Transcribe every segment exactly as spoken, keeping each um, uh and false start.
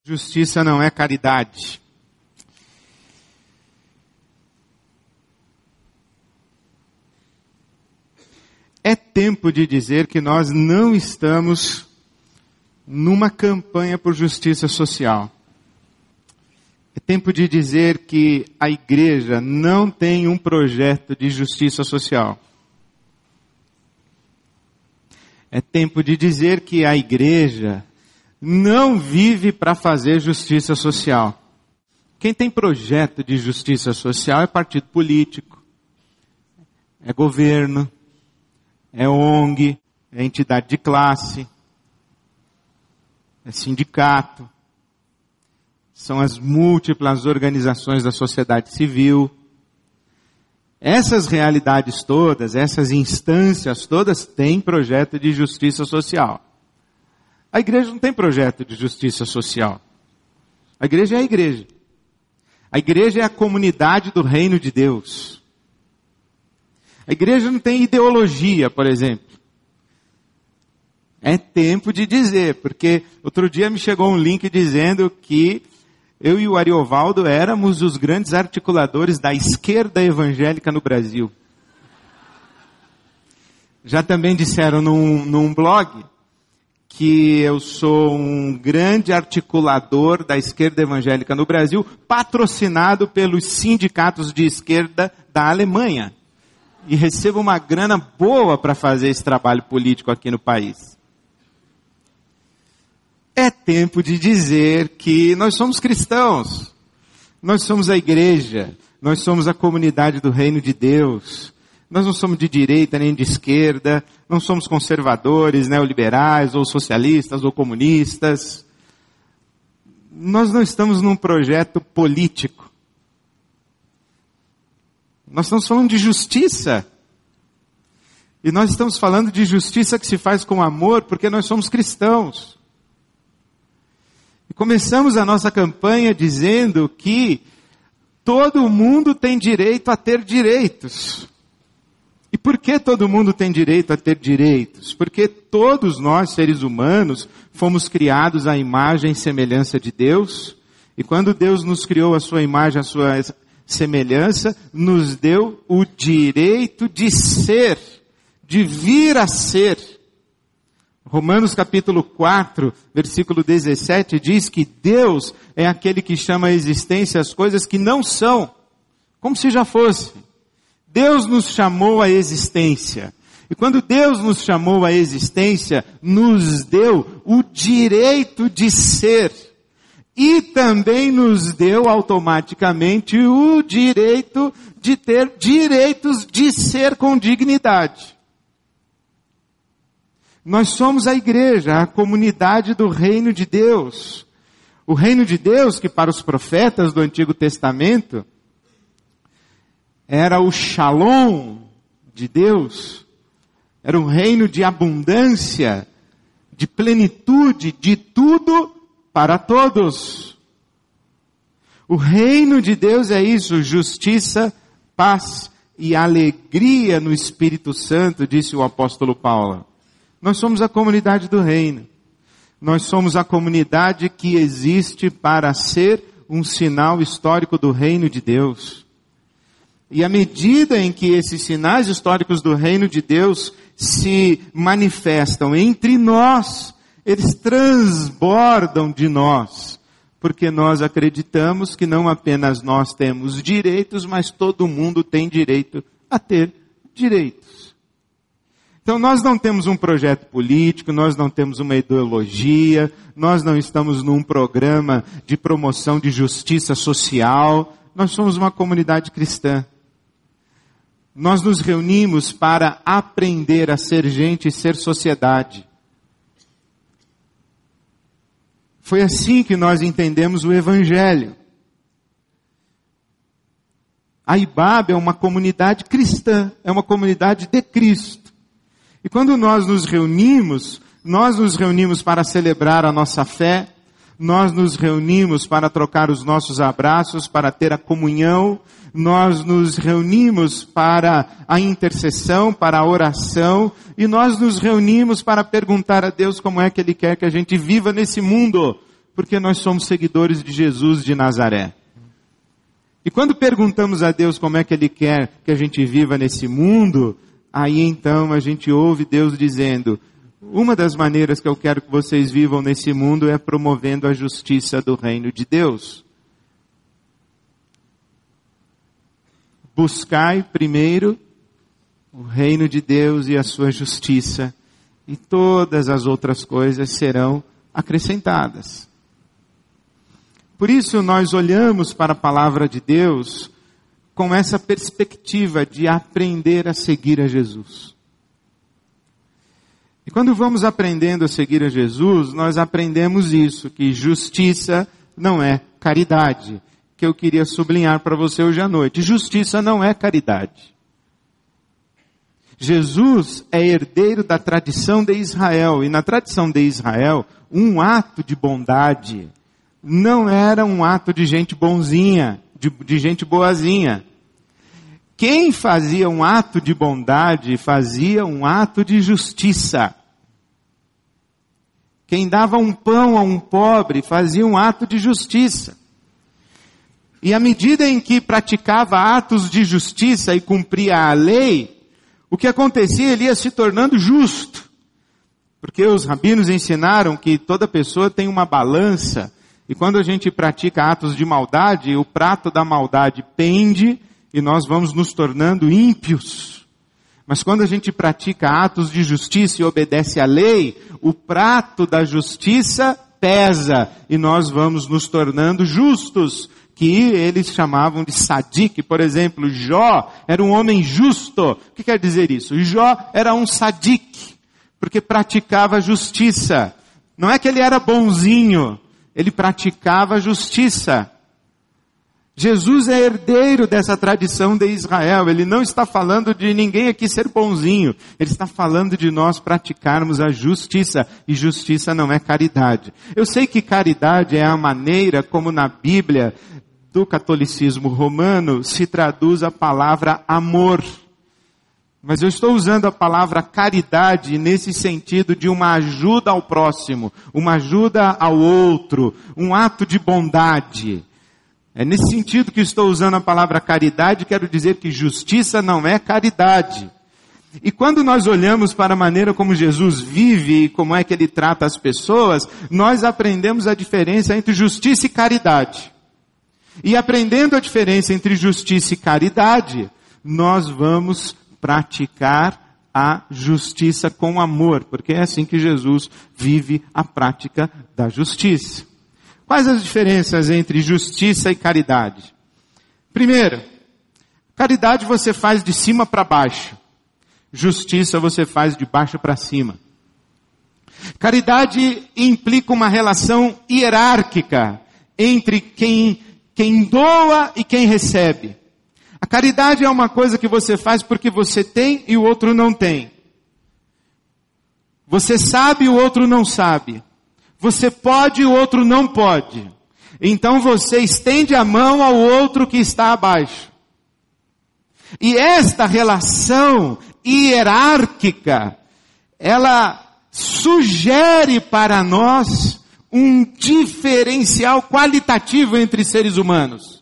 Justiça não é caridade. É tempo de dizer que nós não estamos numa campanha por justiça social. É tempo de dizer que a igreja não tem um projeto de justiça social. É tempo de dizer que a igreja não vive para fazer justiça social. Quem tem projeto de justiça social é partido político, é governo, é O N G, é entidade de classe, é sindicato, são as múltiplas organizações da sociedade civil. Essas realidades todas, essas instâncias todas têm projeto de justiça social. A igreja não tem projeto de justiça social. A igreja é a igreja. A igreja é a comunidade do reino de Deus. A igreja não tem ideologia, por exemplo. É tempo de dizer, porque outro dia me chegou um link dizendo que eu e o Ariovaldo éramos os grandes articuladores da esquerda evangélica no Brasil. Já também disseram num, num blog que eu sou um grande articulador da esquerda evangélica no Brasil, patrocinado pelos sindicatos de esquerda da Alemanha. E recebo uma grana boa para fazer esse trabalho político aqui no país. É tempo de dizer que nós somos cristãos, nós somos a igreja, nós somos a comunidade do reino de Deus. Nós não somos de direita nem de esquerda, não somos conservadores, neoliberais, ou socialistas, ou comunistas. Nós não estamos num projeto político. Nós estamos falando de justiça. E nós estamos falando de justiça que se faz com amor, porque nós somos cristãos. E começamos a nossa campanha dizendo que todo mundo tem direito a ter direitos. E por que todo mundo tem direito a ter direitos? Porque todos nós, seres humanos, fomos criados à imagem e semelhança de Deus. E quando Deus nos criou a sua imagem, a sua semelhança, nos deu o direito de ser, de vir a ser. Romanos capítulo quatro, versículo dezessete, diz que Deus é aquele que chama à existência as coisas que não são, como se já fossem. Deus nos chamou à existência. E quando Deus nos chamou à existência, nos deu o direito de ser. E também nos deu automaticamente o direito de ter direitos de ser com dignidade. Nós somos a igreja, a comunidade do reino de Deus. O reino de Deus, que para os profetas do Antigo Testamento era o Shalom de Deus, era um reino de abundância, de plenitude, de tudo para todos. O reino de Deus é isso, justiça, paz e alegria no Espírito Santo, disse o apóstolo Paulo. Nós somos a comunidade do reino. Nós somos a comunidade que existe para ser um sinal histórico do reino de Deus. E à medida em que esses sinais históricos do reino de Deus se manifestam entre nós, eles transbordam de nós, porque nós acreditamos que não apenas nós temos direitos, mas todo mundo tem direito a ter direitos. Então nós não temos um projeto político, nós não temos uma ideologia, nós não estamos num programa de promoção de justiça social, nós somos uma comunidade cristã. Nós nos reunimos para aprender a ser gente e ser sociedade. Foi assim que nós entendemos o Evangelho. A I B A B é uma comunidade cristã, é uma comunidade de Cristo. E quando nós nos reunimos, nós nos reunimos para celebrar a nossa fé, nós nos reunimos para trocar os nossos abraços, para ter a comunhão, nós nos reunimos para a intercessão, para a oração, e nós nos reunimos para perguntar a Deus como é que Ele quer que a gente viva nesse mundo, Porque nós somos seguidores de Jesus de Nazaré. E quando perguntamos a Deus como é que Ele quer que a gente viva nesse mundo, aí então a gente ouve Deus dizendo, uma das maneiras que eu quero que vocês vivam nesse mundo é promovendo a justiça do reino de Deus. Buscai primeiro o reino de Deus e a sua justiça, e todas as outras coisas serão acrescentadas. Por isso nós olhamos para a palavra de Deus com essa perspectiva de aprender a seguir a Jesus. E quando vamos aprendendo a seguir a Jesus, nós aprendemos isso, que justiça não é caridade, que eu queria sublinhar para você hoje à noite. Justiça não é caridade. Jesus é herdeiro da tradição de Israel, e na tradição de Israel, um ato de bondade não era um ato de gente bonzinha, de, de gente boazinha. Quem fazia um ato de bondade, fazia um ato de justiça. Quem dava um pão a um pobre, fazia um ato de justiça. E à medida em que praticava atos de justiça e cumpria a lei, o que acontecia, ele ia se tornando justo. Porque os rabinos ensinaram que toda pessoa tem uma balança, e quando a gente pratica atos de maldade, o prato da maldade pende, e nós vamos nos tornando ímpios. Mas quando a gente pratica atos de justiça e obedece à lei, o prato da justiça pesa, e nós vamos nos tornando justos, que eles chamavam de sadik. Por exemplo, Jó era um homem justo. O que quer dizer isso? Jó era um sadik, porque praticava justiça. Não é que ele era bonzinho, ele praticava justiça. Jesus é herdeiro dessa tradição de Israel. Ele não está falando de ninguém aqui ser bonzinho. Ele está falando de nós praticarmos a justiça. E justiça não é caridade. Eu sei que caridade é a maneira como na Bíblia do catolicismo romano se traduz a palavra amor. Mas eu estou usando a palavra caridade nesse sentido de uma ajuda ao próximo, uma ajuda ao outro, um ato de bondade. É nesse sentido que estou usando a palavra caridade, quero dizer que justiça não é caridade. E quando nós olhamos para a maneira como Jesus vive e como é que Ele trata as pessoas, nós aprendemos a diferença entre justiça e caridade. E aprendendo a diferença entre justiça e caridade, nós vamos praticar a justiça com amor, porque é assim que Jesus vive a prática da justiça. Quais as diferenças entre justiça e caridade? Primeiro, caridade você faz de cima para baixo. Justiça você faz de baixo para cima. Caridade implica uma relação hierárquica entre quem, quem doa e quem recebe. A caridade é uma coisa que você faz porque você tem e o outro não tem. Você sabe e o outro não sabe. Você pode e o outro não pode. Então você estende a mão ao outro que está abaixo. E esta relação hierárquica, ela sugere para nós um diferencial qualitativo entre seres humanos.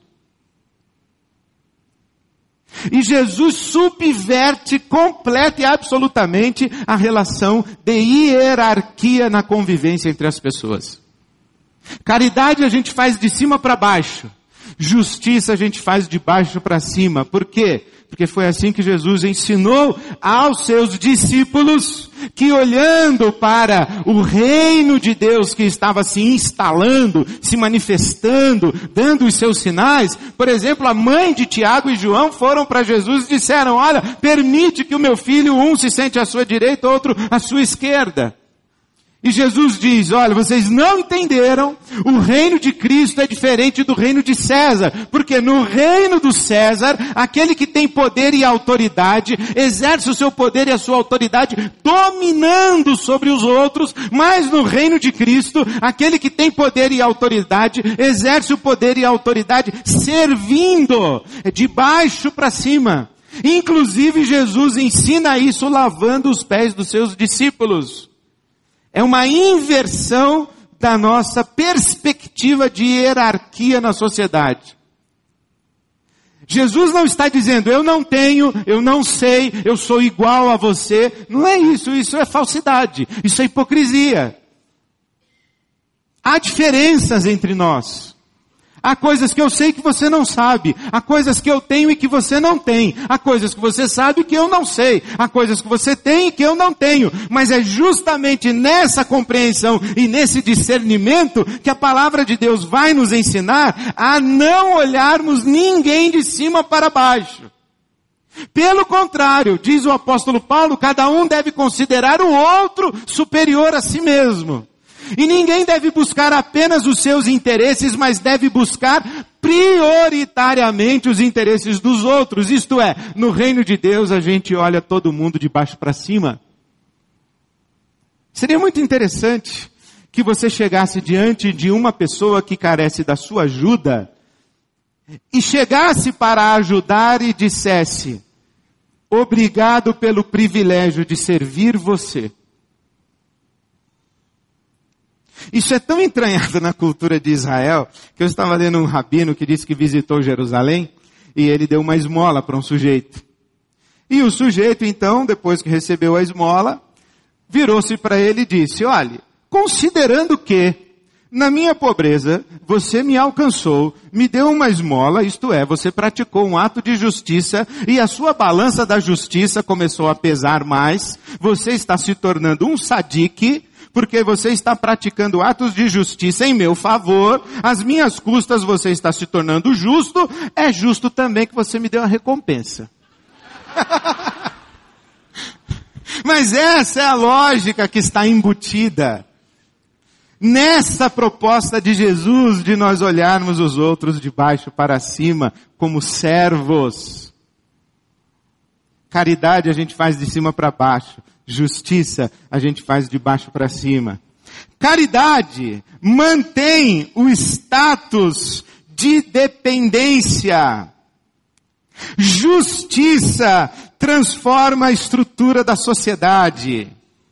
E Jesus subverte completa e absolutamente a relação de hierarquia na convivência entre as pessoas. Caridade a gente faz de cima para baixo. Justiça a gente faz de baixo para cima. Por quê? Porque foi assim que Jesus ensinou aos seus discípulos que, olhando para o reino de Deus que estava se instalando, se manifestando, dando os seus sinais, por exemplo, a mãe de Tiago e João foram para Jesus e disseram, olha, permite que o meu filho, um se sente à sua direita, outro à sua esquerda. E Jesus diz, olha, vocês não entenderam, o reino de Cristo é diferente do reino de César, porque no reino do César, aquele que tem poder e autoridade, exerce o seu poder e a sua autoridade dominando sobre os outros, mas no reino de Cristo, aquele que tem poder e autoridade, exerce o poder e a autoridade servindo, de baixo para cima. Inclusive Jesus ensina isso lavando os pés dos seus discípulos. É uma inversão da nossa perspectiva de hierarquia na sociedade. Jesus não está dizendo, eu não tenho, eu não sei, eu sou igual a você. Não é isso, isso é falsidade, isso é hipocrisia. Há diferenças entre nós. Há coisas que eu sei que você não sabe. Há coisas que eu tenho e que você não tem. Há coisas que você sabe que eu não sei. Há coisas que você tem e que eu não tenho. Mas é justamente nessa compreensão e nesse discernimento que a palavra de Deus vai nos ensinar a não olharmos ninguém de cima para baixo. Pelo contrário, diz o apóstolo Paulo, cada um deve considerar o outro superior a si mesmo. E ninguém deve buscar apenas os seus interesses, mas deve buscar prioritariamente os interesses dos outros. Isto é, no reino de Deus a gente olha todo mundo de baixo para cima. Seria muito interessante que você chegasse diante de uma pessoa que carece da sua ajuda e chegasse para ajudar e dissesse, obrigado pelo privilégio de servir você. Isso é tão entranhado na cultura de Israel, que eu estava lendo um rabino que disse que visitou Jerusalém, e ele deu uma esmola para um sujeito. E o sujeito então, depois que recebeu a esmola, virou-se para ele e disse, olha, considerando que, na minha pobreza, você me alcançou, me deu uma esmola, isto é, você praticou um ato de justiça, e a sua balança da justiça começou a pesar mais, você está se tornando um sadique, porque você está praticando atos de justiça em meu favor, às minhas custas você está se tornando justo, é justo também que você me dê uma recompensa. Mas essa é a lógica que está embutida nessa proposta de Jesus de nós olharmos os outros de baixo para cima como servos. Caridade a gente faz de cima para baixo. Justiça a gente faz de baixo para cima. Caridade mantém o status de dependência. Justiça transforma a estrutura da sociedade.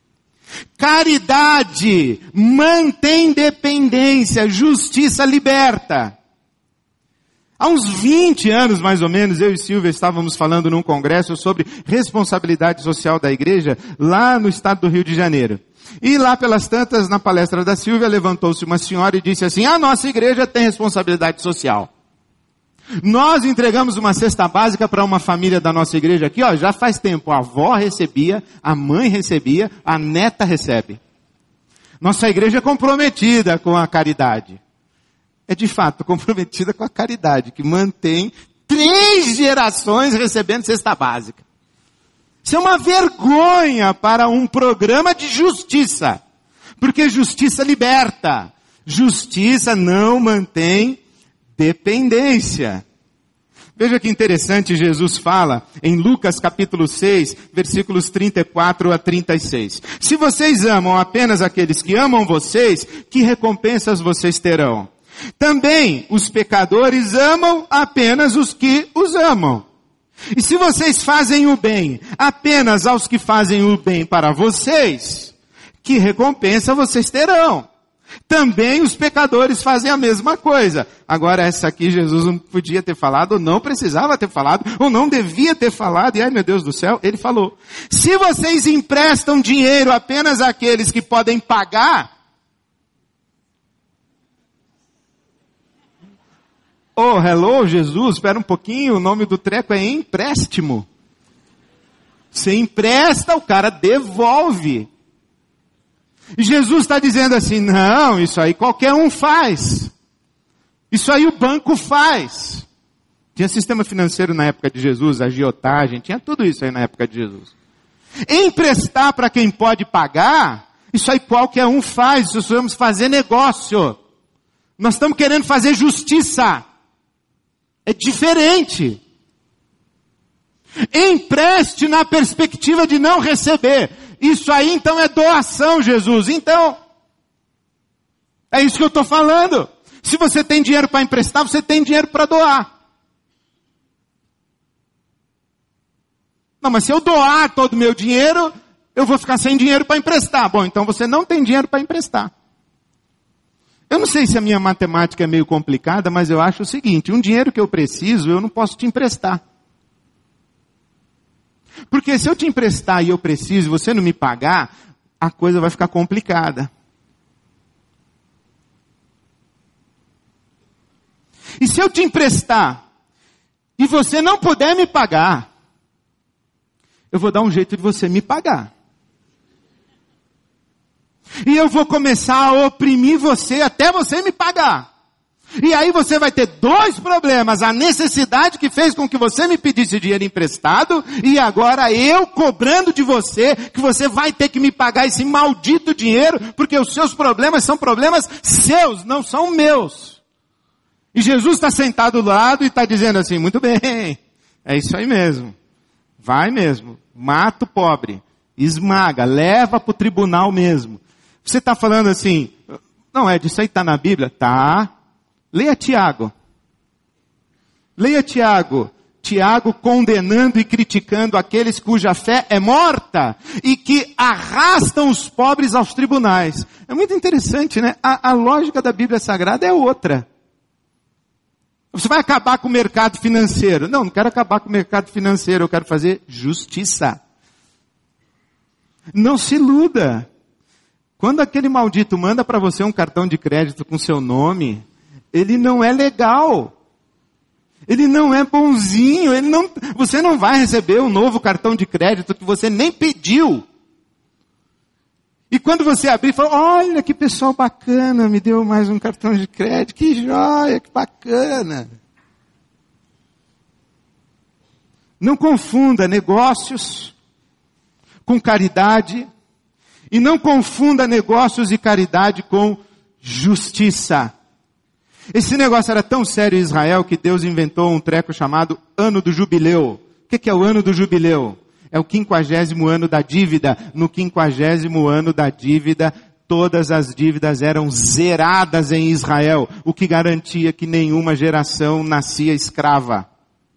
Caridade mantém dependência. Justiça liberta. Há uns vinte anos, mais ou menos, eu e Silvia estávamos falando num congresso sobre responsabilidade social da igreja, lá no estado do Rio de Janeiro. E lá pelas tantas, na palestra da Silvia, levantou-se uma senhora e disse assim, a nossa igreja tem responsabilidade social. Nós entregamos uma cesta básica para uma família da nossa igreja aqui, ó, já faz tempo. A avó recebia, a mãe recebia, a neta recebe. Nossa igreja é comprometida com a caridade. É de fato comprometida com a caridade, que mantém três gerações recebendo cesta básica. Isso é uma vergonha para um programa de justiça. Porque justiça liberta. Justiça não mantém dependência. Veja que interessante, Jesus fala em Lucas capítulo seis, versículos trinta e quatro a trinta e seis. Se vocês amam apenas aqueles que amam vocês, que recompensas vocês terão? Também os pecadores amam apenas os que os amam. E se vocês fazem o bem apenas aos que fazem o bem para vocês, que recompensa vocês terão? Também os pecadores fazem a mesma coisa. Agora essa aqui Jesus não podia ter falado, ou não precisava ter falado, ou não devia ter falado, e ai meu Deus do céu, ele falou. Se vocês emprestam dinheiro apenas àqueles que podem pagar, oh, hello, Jesus, espera um pouquinho, o nome do treco é empréstimo. Você empresta, o cara devolve. E Jesus está dizendo assim, não, isso aí qualquer um faz. Isso aí o banco faz. Tinha sistema financeiro na época de Jesus, agiotagem, tinha tudo isso aí na época de Jesus. Emprestar para quem pode pagar, isso aí qualquer um faz, nós vamos fazer negócio. Nós estamos querendo fazer justiça. É diferente. Empreste na perspectiva de não receber. Isso aí então é doação, Jesus. Então, é isso que eu estou falando. Se você tem dinheiro para emprestar, você tem dinheiro para doar. Não, mas se eu doar todo o meu dinheiro, eu vou ficar sem dinheiro para emprestar. Bom, então você não tem dinheiro para emprestar. Eu não sei se a minha matemática é meio complicada, mas eu acho o seguinte, um dinheiro que eu preciso, eu não posso te emprestar. Porque se eu te emprestar e eu preciso, e você não me pagar, a coisa vai ficar complicada. E se eu te emprestar e você não puder me pagar, eu vou dar um jeito de você me pagar. E eu vou começar a oprimir você até você me pagar. E aí você vai ter dois problemas. A necessidade que fez com que você me pedisse dinheiro emprestado, e agora eu cobrando de você, que você vai ter que me pagar esse maldito dinheiro, porque os seus problemas são problemas seus, não são meus. E Jesus está sentado do lado e está dizendo assim, muito bem, é isso aí mesmo. Vai mesmo, mata o pobre, esmaga, leva para o tribunal mesmo. Você está falando assim, não é, disso aí está na Bíblia? Tá. Leia Tiago. Leia Tiago. Tiago condenando e criticando aqueles cuja fé é morta e que arrastam os pobres aos tribunais. É muito interessante, né? A, a lógica da Bíblia Sagrada é outra. Você vai acabar com o mercado financeiro. Não, não quero acabar com o mercado financeiro, eu quero fazer justiça. Não se iluda. Quando aquele maldito manda para você um cartão de crédito com seu nome, ele não é legal. Ele não é bonzinho. Ele não, você não vai receber um novo cartão de crédito que você nem pediu. E quando você abrir, fala, olha que pessoal bacana, me deu mais um cartão de crédito, que joia, que bacana. Não confunda negócios com caridade, e não confunda negócios e caridade com justiça. Esse negócio era tão sério em Israel que Deus inventou um treco chamado Ano do Jubileu. O que é o Ano do Jubileu? É o quinquagésimo ano da dívida. No quinquagésimo ano da dívida, todas as dívidas eram zeradas em Israel, o que garantia que nenhuma geração nascia escrava.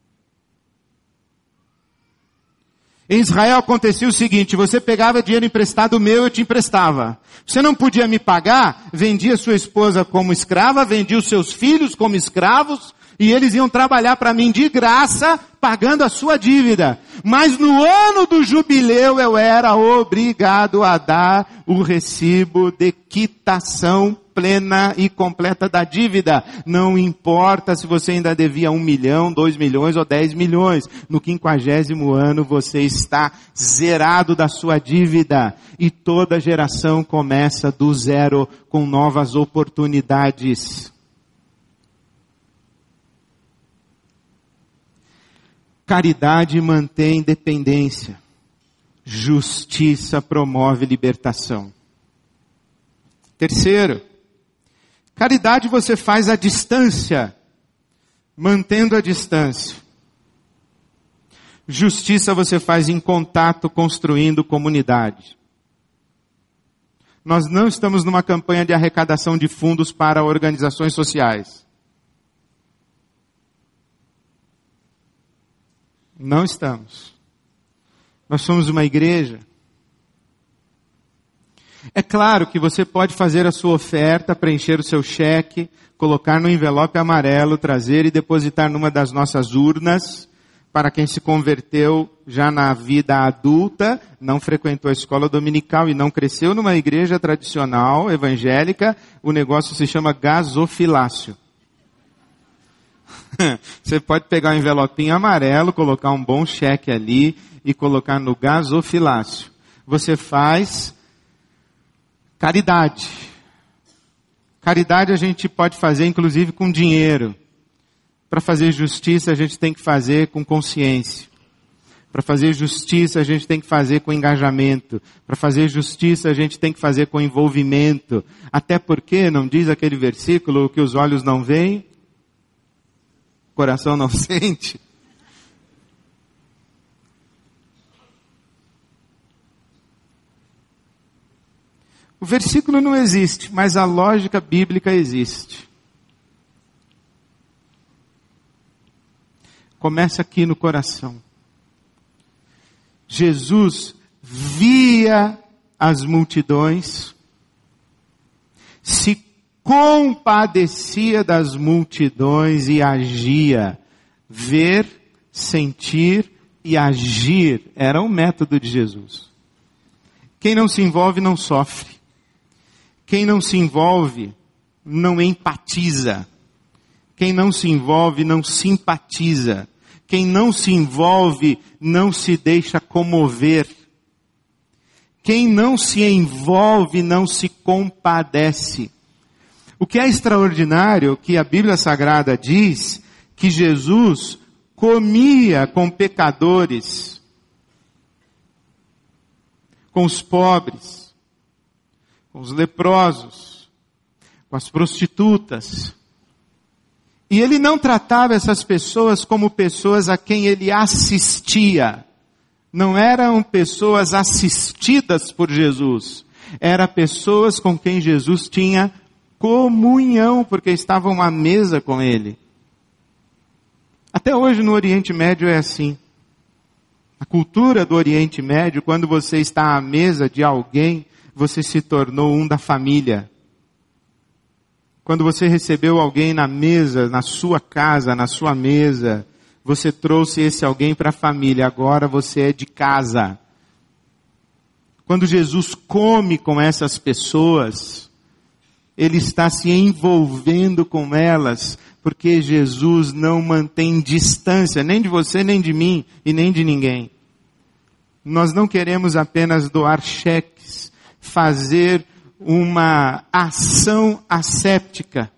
Em Israel acontecia o seguinte, você pegava dinheiro emprestado meu, eu te emprestava. Você não podia me pagar, vendia sua esposa como escrava, vendia os seus filhos como escravos, e eles iam trabalhar para mim de graça, pagando a sua dívida. Mas no ano do jubileu eu era obrigado a dar o recibo de quitação plena e completa da dívida. Não importa se você ainda devia um milhão, dois milhões ou dez milhões. No quinquagésimo ano você está zerado da sua dívida. E toda geração começa do zero com novas oportunidades. Caridade mantém dependência. Justiça promove libertação. Terceiro, caridade você faz à distância, mantendo a distância. Justiça você faz em contato, construindo comunidade. Nós não estamos numa campanha de arrecadação de fundos para organizações sociais. Não estamos. Nós somos uma igreja. É claro que você pode fazer a sua oferta, preencher o seu cheque, colocar no envelope amarelo, trazer e depositar numa das nossas urnas, para quem se converteu já na vida adulta, não frequentou a escola dominical e não cresceu numa igreja tradicional, evangélica, o negócio se chama gasofilácio. Você pode pegar um envelopinho amarelo, colocar um bom cheque ali e colocar no gasofilácio. Você faz caridade. Caridade a gente pode fazer inclusive com dinheiro. Para fazer justiça a gente tem que fazer com consciência. Para fazer justiça a gente tem que fazer com engajamento. Para fazer justiça a gente tem que fazer com envolvimento. Até porque, não diz aquele versículo, o que os olhos não veem, o coração não sente. O versículo não existe, mas a lógica bíblica existe. Começa aqui no coração. Jesus via as multidões, se compadecia das multidões e agia. Ver, sentir e agir era o método de Jesus. Quem não se envolve não sofre. Quem não se envolve não empatiza. Quem não se envolve não simpatiza. Quem não se envolve não se deixa comover. Quem não se envolve não se compadece. O que é extraordinário, que a Bíblia Sagrada diz, que Jesus comia com pecadores, com os pobres, com os leprosos, com as prostitutas. E ele não tratava essas pessoas como pessoas a quem ele assistia. Não eram pessoas assistidas por Jesus. Eram pessoas com quem Jesus tinha comunhão, porque estavam à mesa com ele. Até hoje no Oriente Médio é assim. A cultura do Oriente Médio, quando você está à mesa de alguém, você se tornou um da família. Quando você recebeu alguém na mesa, na sua casa, na sua mesa, você trouxe esse alguém para a família, agora você é de casa. Quando Jesus come com essas pessoas, Ele está se envolvendo com elas, porque Jesus não mantém distância, nem de você, nem de mim, e nem de ninguém. Nós não queremos apenas doar cheques, fazer uma ação asséptica.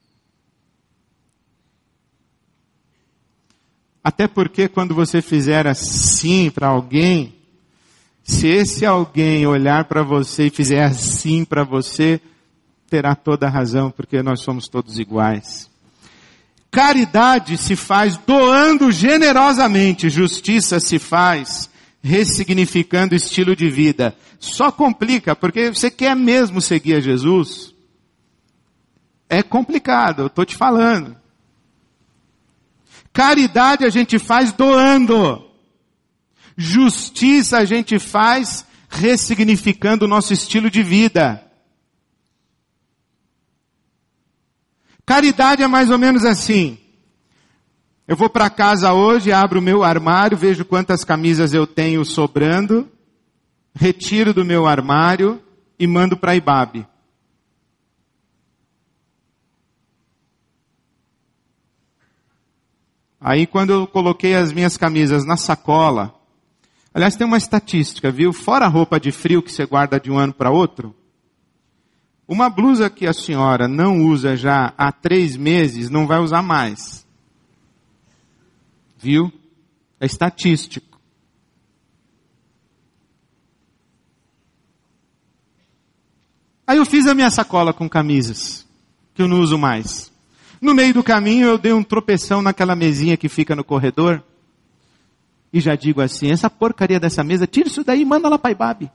Até porque quando você fizer assim para alguém, se esse alguém olhar para você e fizer assim para você, terá toda a razão, porque nós somos todos iguais. Caridade se faz doando generosamente, justiça se faz ressignificando estilo de vida. Só complica, porque você quer mesmo seguir a Jesus? É complicado, eu estou te falando. Caridade a gente faz doando. Justiça a gente faz ressignificando o nosso estilo de vida. Caridade é mais ou menos assim. Eu vou para casa hoje, abro o meu armário, vejo quantas camisas eu tenho sobrando, retiro do meu armário e mando para a Ibabe. Aí quando eu coloquei as minhas camisas na sacola, aliás tem uma estatística, viu? Fora a roupa de frio que você guarda de um ano para outro, uma blusa que a senhora não usa já há três meses, não vai usar mais. Viu? É estatístico. Aí eu fiz a minha sacola com camisas, que eu não uso mais. No meio do caminho eu dei um tropeção naquela mesinha que fica no corredor, e já digo assim, essa porcaria dessa mesa, tira isso daí e manda lá para a Ibabe.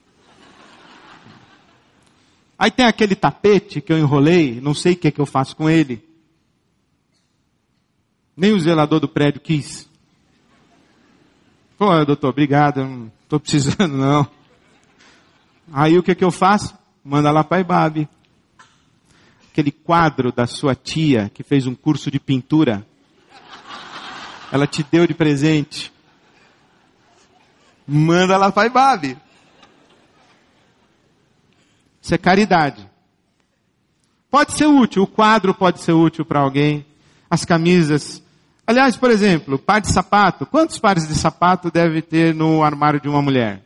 Aí tem aquele tapete que eu enrolei, não sei o que, é que eu faço com ele. Nem o zelador do prédio quis. Pô, doutor, obrigado, não estou precisando não. Aí o que, é que eu faço? Manda lá para a Ibabe. Aquele quadro da sua tia que fez um curso de pintura. Ela te deu de presente. Manda lá para a Ibabe. Isso é caridade. Pode ser útil, o quadro pode ser útil para alguém. As camisas. Aliás, por exemplo, par de sapato. Quantos pares de sapato deve ter no armário de uma mulher?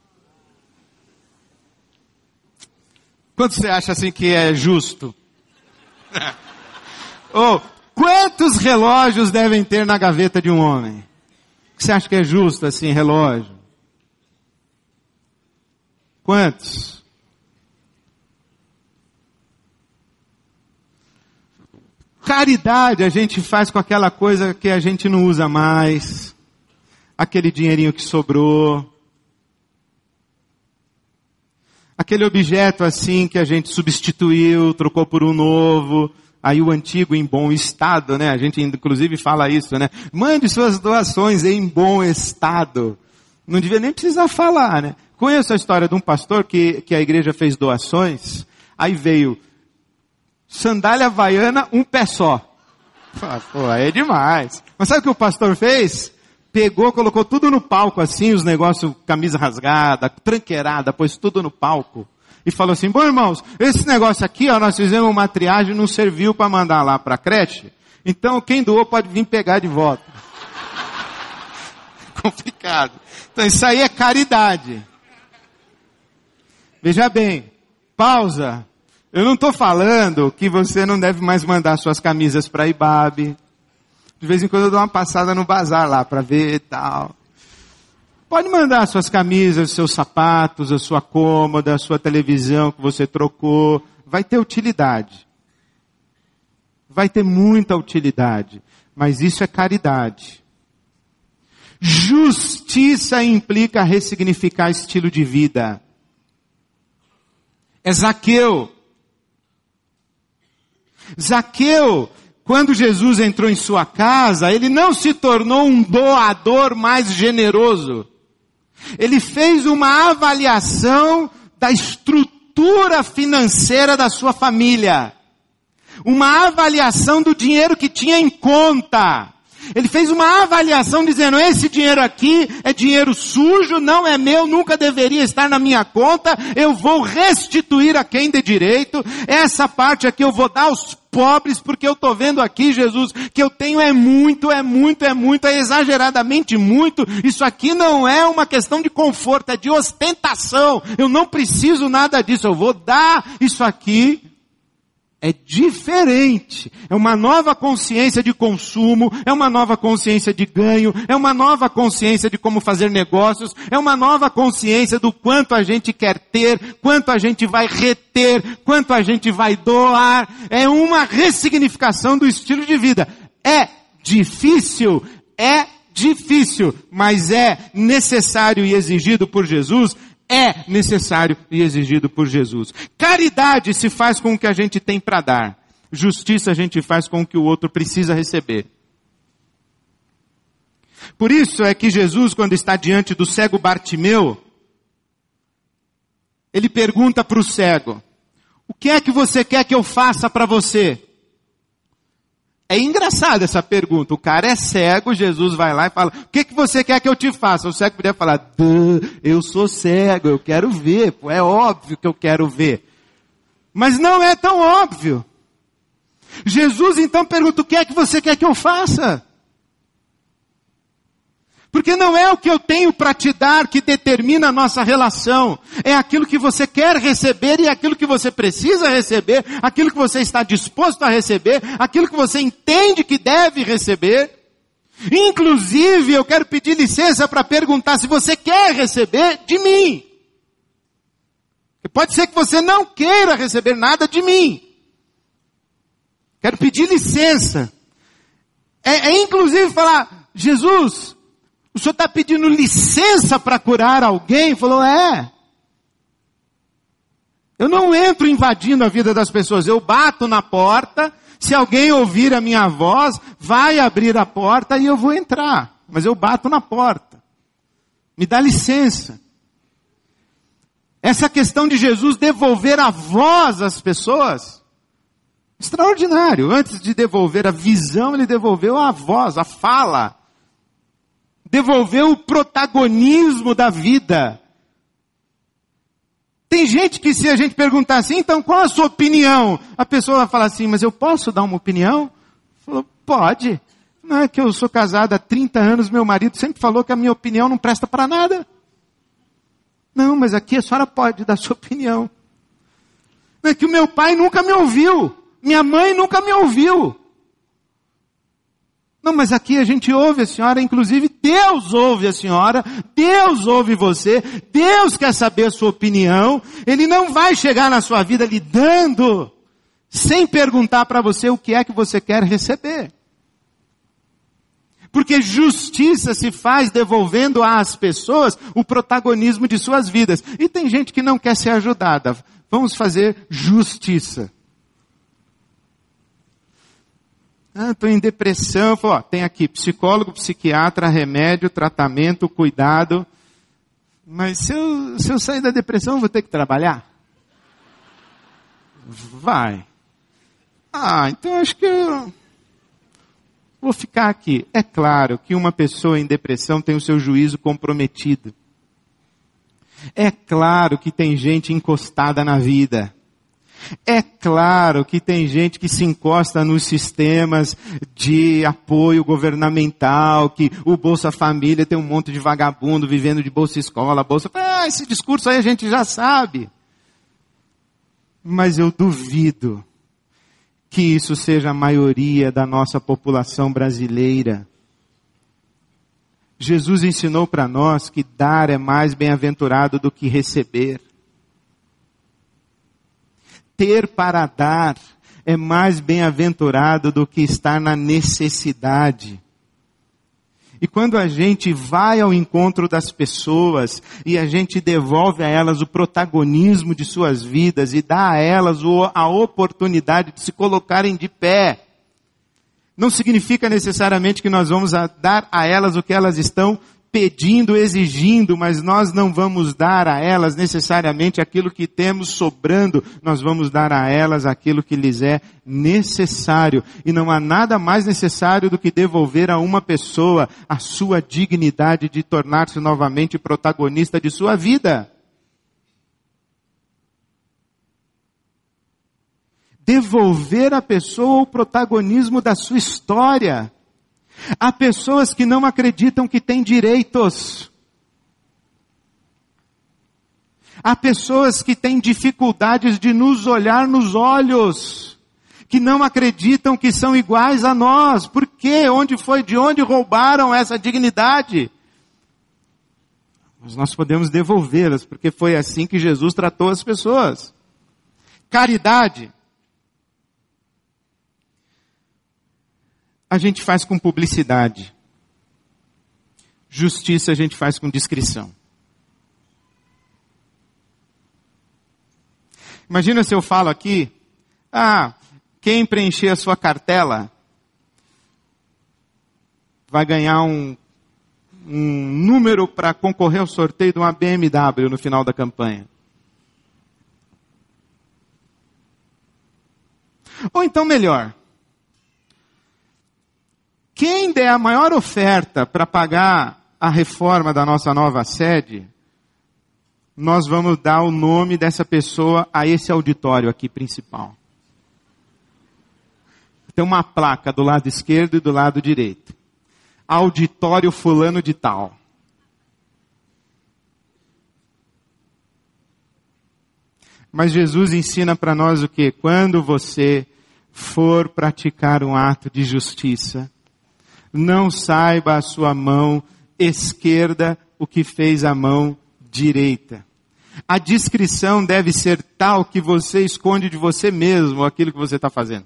Quanto você acha assim que é justo? Ou, quantos relógios devem ter na gaveta de um homem? O que você acha que é justo assim, relógio? Quantos? Caridade a gente faz com aquela coisa que a gente não usa mais, aquele dinheirinho que sobrou, aquele objeto assim que a gente substituiu, trocou por um novo, aí o antigo em bom estado, né? A gente inclusive fala isso, né? Mande suas doações em bom estado. Não devia nem precisar falar, né? Conheço a história de um pastor que, que a igreja fez doações, aí veio sandália havaiana, um pé só. Pô, aí é demais. Mas sabe o que o pastor fez? Pegou, colocou tudo no palco assim, os negócios, camisa rasgada, tranqueirada, pôs tudo no palco. E falou assim, bom irmãos, esse negócio aqui, ó, nós fizemos uma triagem, não serviu para mandar lá para a creche. Então quem doou pode vir pegar de volta. Complicado. Então isso aí é caridade. Veja bem, pausa. Eu não estou falando que você não deve mais mandar suas camisas para a Ibabe. De vez em quando eu dou uma passada no bazar lá para ver e tal. Pode mandar suas camisas, seus sapatos, a sua cômoda, a sua televisão que você trocou. Vai ter utilidade. Vai ter muita utilidade. Mas isso é caridade. Justiça implica ressignificar estilo de vida. É Zaqueu. Zaqueu, quando Jesus entrou em sua casa, ele não se tornou um doador mais generoso. Ele fez uma avaliação da estrutura financeira da sua família. Uma avaliação do dinheiro que tinha em conta. Ele fez uma avaliação dizendo, esse dinheiro aqui é dinheiro sujo, não é meu, nunca deveria estar na minha conta, eu vou restituir a quem de direito, essa parte aqui eu vou dar aos pobres, porque eu estou vendo aqui, Jesus, que eu tenho é muito, é muito, é muito, é exageradamente muito, isso aqui não é uma questão de conforto, é de ostentação, eu não preciso nada disso, eu vou dar isso aqui. É diferente, é uma nova consciência de consumo, é uma nova consciência de ganho, é uma nova consciência de como fazer negócios, é uma nova consciência do quanto a gente quer ter, quanto a gente vai reter, quanto a gente vai doar, é uma ressignificação do estilo de vida. É difícil, é difícil, mas é necessário e exigido por Jesus. É necessário e exigido por Jesus. Caridade se faz com o que a gente tem para dar. Justiça a gente faz com o que o outro precisa receber. Por isso é que Jesus, quando está diante do cego Bartimeu, ele pergunta para o cego, o que é que você quer que eu faça para você? É engraçada essa pergunta. O cara é cego, Jesus vai lá e fala, o que, que você quer que eu te faça? O cego poderia falar, eu sou cego, eu quero ver. Pô, é óbvio que eu quero ver. Mas não é tão óbvio. Jesus então pergunta, o que é que você quer que eu faça? Porque não é o que eu tenho para te dar que determina a nossa relação. É aquilo que você quer receber e aquilo que você precisa receber, aquilo que você está disposto a receber, aquilo que você entende que deve receber. Inclusive, eu quero pedir licença para perguntar se você quer receber de mim. Pode ser que você não queira receber nada de mim. Quero pedir licença. É, é inclusive falar, Jesus, o senhor está pedindo licença para curar alguém? Ele falou, é. Eu não entro invadindo a vida das pessoas. Eu bato na porta. Se alguém ouvir a minha voz, vai abrir a porta e eu vou entrar. Mas eu bato na porta. Me dá licença. Essa questão de Jesus devolver a voz às pessoas, extraordinário. Antes de devolver a visão, ele devolveu a voz, a fala. Devolveu o protagonismo da vida. Tem gente que se a gente perguntar assim, então qual a sua opinião? A pessoa vai falar assim, mas eu posso dar uma opinião? Falou, pode. Não é que eu sou casada há trinta anos, meu marido sempre falou que a minha opinião não presta para nada. Não, mas aqui a senhora pode dar sua opinião. Não é que o meu pai nunca me ouviu. Minha mãe nunca me ouviu. Não, mas aqui a gente ouve a senhora, inclusive Deus ouve a senhora, Deus ouve você, Deus quer saber a sua opinião, Ele não vai chegar na sua vida lhe dando, sem perguntar para você o que é que você quer receber. Porque justiça se faz devolvendo às pessoas o protagonismo de suas vidas. E tem gente que não quer ser ajudada. Vamos fazer justiça. Ah, estou em depressão. Falo, ó, tem aqui psicólogo, psiquiatra, remédio, tratamento, cuidado. Mas se eu, se eu sair da depressão, eu vou ter que trabalhar? Vai. Ah, então acho que eu vou ficar aqui. É claro que uma pessoa em depressão tem o seu juízo comprometido. É claro que tem gente encostada na vida. É claro que tem gente que se encosta nos sistemas de apoio governamental, que o Bolsa Família tem um monte de vagabundo vivendo de Bolsa Escola, Bolsa... Ah, esse discurso aí a gente já sabe. Mas eu duvido que isso seja a maioria da nossa população brasileira. Jesus ensinou para nós que dar é mais bem-aventurado do que receber. Ter para dar é mais bem-aventurado do que estar na necessidade. E quando a gente vai ao encontro das pessoas e a gente devolve a elas o protagonismo de suas vidas e dá a elas a oportunidade de se colocarem de pé, não significa necessariamente que nós vamos dar a elas o que elas estão pedindo, exigindo, mas nós não vamos dar a elas necessariamente aquilo que temos sobrando, nós vamos dar a elas aquilo que lhes é necessário. E não há nada mais necessário do que devolver a uma pessoa a sua dignidade de tornar-se novamente protagonista de sua vida. Devolver à pessoa o protagonismo da sua história. Há pessoas que não acreditam que têm direitos. Há pessoas que têm dificuldades de nos olhar nos olhos, que não acreditam que são iguais a nós. Por quê? Onde foi? De onde roubaram essa dignidade? Mas nós podemos devolvê-las, porque foi assim que Jesus tratou as pessoas. Caridade. A gente faz com publicidade. Justiça a gente faz com discrição. Imagina se eu falo aqui, ah, quem preencher a sua cartela vai ganhar um, um número para concorrer ao sorteio de uma B M W no final da campanha. Ou então melhor, quem der a maior oferta para pagar a reforma da nossa nova sede, nós vamos dar o nome dessa pessoa a esse auditório aqui principal. Tem uma placa do lado esquerdo e do lado direito. Auditório fulano de tal. Mas Jesus ensina para nós o quê? Quando você for praticar um ato de justiça, não saiba a sua mão esquerda o que fez a mão direita. A discrição deve ser tal que você esconde de você mesmo aquilo que você está fazendo.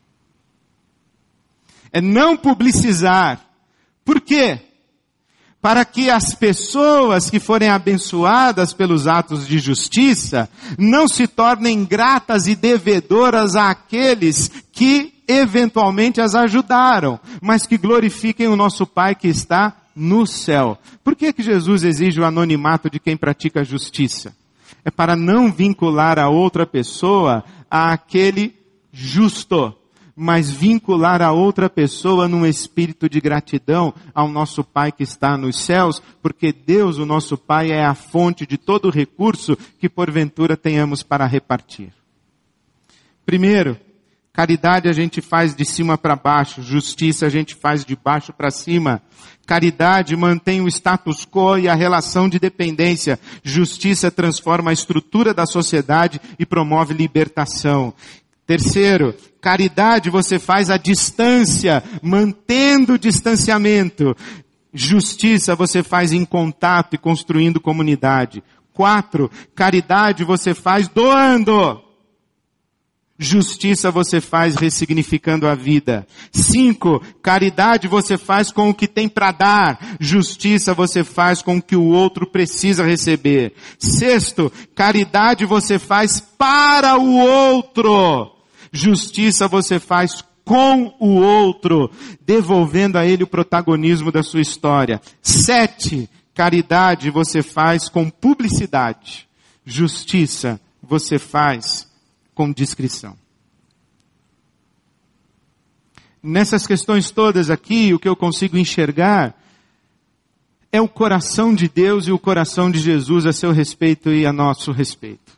É não publicizar. Por quê? Para que as pessoas que forem abençoadas pelos atos de justiça não se tornem gratas e devedoras àqueles que eventualmente as ajudaram, mas que glorifiquem o nosso Pai que está no céu. Por que que Jesus exige o anonimato de quem pratica a justiça? É para não vincular a outra pessoa àquele justo, mas vincular a outra pessoa num espírito de gratidão ao nosso Pai que está nos céus, porque Deus, o nosso Pai, é a fonte de todo recurso que porventura tenhamos para repartir. Primeiro, caridade a gente faz de cima para baixo, justiça a gente faz de baixo para cima. Caridade mantém o status quo e a relação de dependência. Justiça transforma a estrutura da sociedade e promove libertação. Terceiro, caridade você faz à distância, mantendo o distanciamento. Justiça você faz em contato e construindo comunidade. Quatro, caridade você faz doando. Justiça você faz ressignificando a vida. Cinco, caridade você faz com o que tem para dar. Justiça você faz com o que o outro precisa receber. Sexto, caridade você faz para o outro. Justiça você faz com o outro, devolvendo a ele o protagonismo da sua história. Sete, caridade você faz com publicidade. Justiça você faz com discrição. Nessas questões todas aqui, o que eu consigo enxergar é o coração de Deus e o coração de Jesus a seu respeito e a nosso respeito.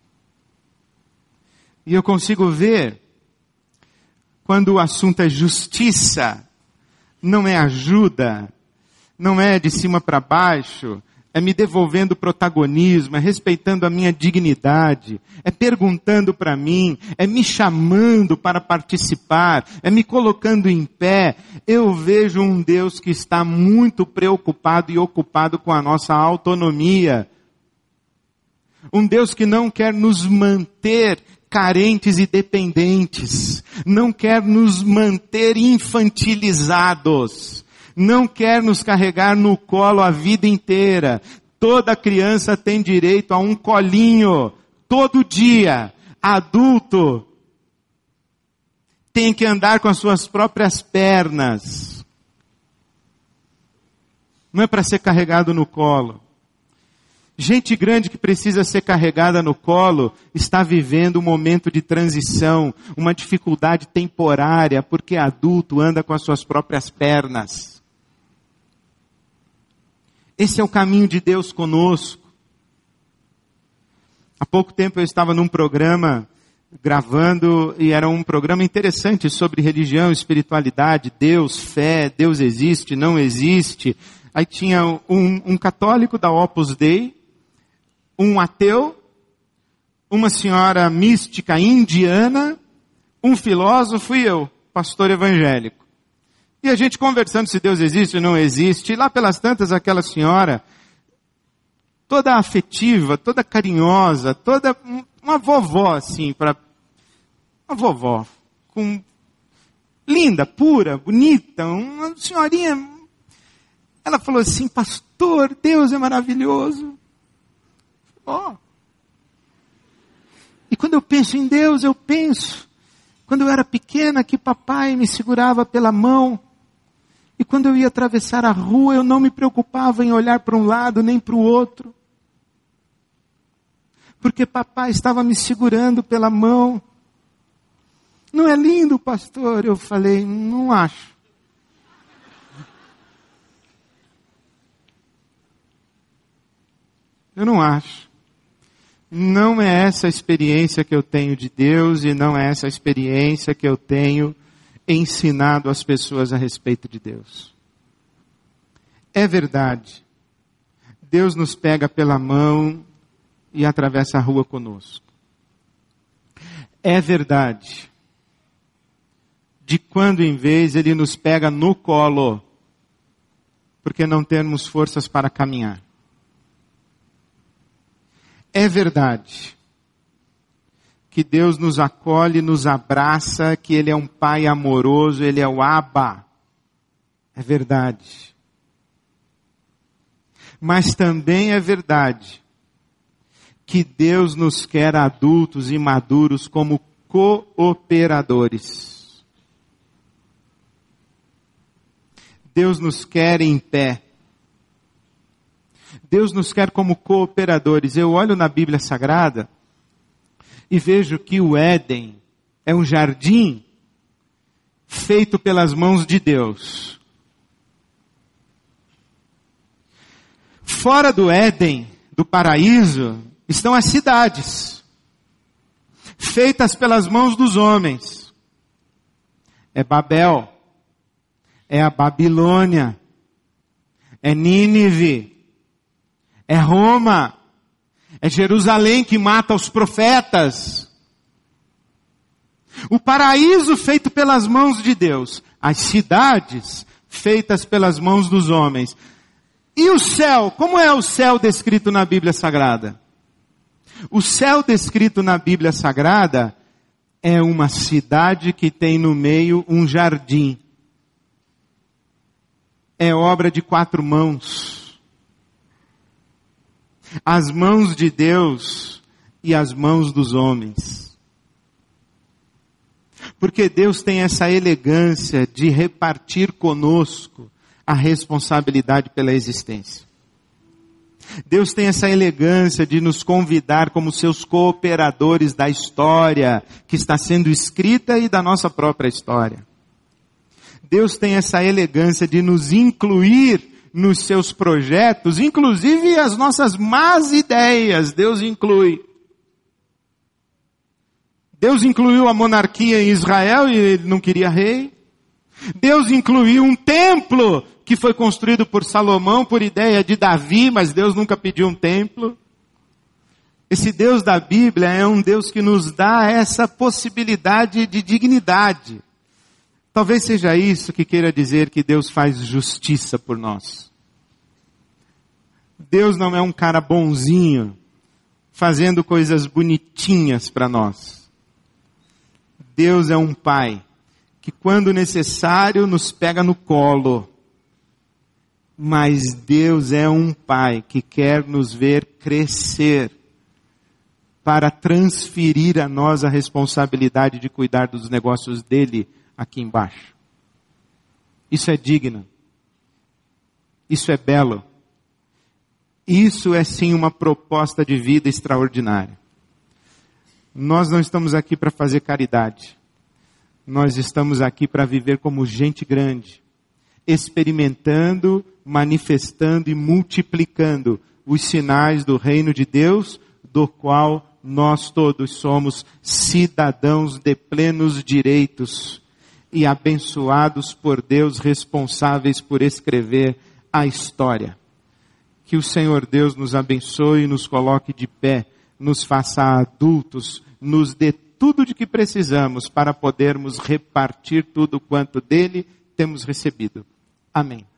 E eu consigo ver, quando o assunto é justiça, não é ajuda, não é de cima para baixo, é me devolvendo protagonismo, é respeitando a minha dignidade, é perguntando para mim, é me chamando para participar, é me colocando em pé. Eu vejo um Deus que está muito preocupado e ocupado com a nossa autonomia. Um Deus que não quer nos manter carentes e dependentes, não quer nos manter infantilizados, não quer nos carregar no colo a vida inteira. Toda criança tem direito a um colinho, todo dia. Adulto tem que andar com as suas próprias pernas. Não é para ser carregado no colo. Gente grande que precisa ser carregada no colo está vivendo um momento de transição, uma dificuldade temporária, porque adulto anda com as suas próprias pernas. Esse é o caminho de Deus conosco. Há pouco tempo eu estava num programa gravando, e era um programa interessante sobre religião, espiritualidade, Deus, fé, Deus existe, não existe. Aí tinha um, um católico da Opus Dei, um ateu, uma senhora mística indiana, um filósofo e eu, pastor evangélico. E a gente conversando se Deus existe ou não existe. E lá pelas tantas, aquela senhora, toda afetiva, toda carinhosa, toda uma vovó assim, para uma vovó, com linda, pura, bonita, uma senhorinha. Ela falou assim: pastor, Deus é maravilhoso. Ó. Oh. E quando eu penso em Deus, eu penso, quando eu era pequena, que papai me segurava pela mão. E quando eu ia atravessar a rua, eu não me preocupava em olhar para um lado nem para o outro. Porque papai estava me segurando pela mão. Não é lindo, pastor? Eu falei, não acho. Eu não acho. Não é essa a experiência que eu tenho de Deus e não é essa a experiência que eu tenho ensinado as pessoas a respeito de Deus. É verdade. Deus nos pega pela mão e atravessa a rua conosco. É verdade. De quando em vez Ele nos pega no colo, porque não temos forças para caminhar. É verdade que Deus nos acolhe, nos abraça, que Ele é um Pai amoroso, Ele é o Abba. É verdade. Mas também é verdade que Deus nos quer adultos e maduros como cooperadores. Deus nos quer em pé. Deus nos quer como cooperadores. Eu olho na Bíblia Sagrada e vejo que o Éden é um jardim feito pelas mãos de Deus. Fora do Éden, do paraíso, estão as cidades, feitas pelas mãos dos homens. É Babel, é a Babilônia, é Nínive, é Roma, é Jerusalém que mata os profetas. O paraíso feito pelas mãos de Deus. As cidades feitas pelas mãos dos homens. E o céu? Como é o céu descrito na Bíblia Sagrada? O céu descrito na Bíblia Sagrada é uma cidade que tem no meio um jardim. É obra de quatro mãos. As mãos de Deus e as mãos dos homens. Porque Deus tem essa elegância de repartir conosco a responsabilidade pela existência. Deus tem essa elegância de nos convidar como seus cooperadores da história que está sendo escrita e da nossa própria história. Deus tem essa elegância de nos incluir nos seus projetos, inclusive as nossas más ideias, Deus inclui. Deus incluiu a monarquia em Israel e ele não queria rei. Deus incluiu um templo que foi construído por Salomão por ideia de Davi, mas Deus nunca pediu um templo. Esse Deus da Bíblia é um Deus que nos dá essa possibilidade de dignidade. Talvez seja isso que queira dizer que Deus faz justiça por nós. Deus não é um cara bonzinho, fazendo coisas bonitinhas para nós. Deus é um pai que quando necessário nos pega no colo. Mas Deus é um pai que quer nos ver crescer para transferir a nós a responsabilidade de cuidar dos negócios dele aqui embaixo. Isso é digno. Isso é belo. Isso é sim uma proposta de vida extraordinária. Nós não estamos aqui para fazer caridade. Nós estamos aqui para viver como gente grande, experimentando, manifestando e multiplicando os sinais do reino de Deus, do qual nós todos somos cidadãos de plenos direitos e abençoados por Deus, responsáveis por escrever a história. Que o Senhor Deus nos abençoe, nos coloque de pé, nos faça adultos, nos dê tudo de que precisamos para podermos repartir tudo quanto dele temos recebido. Amém.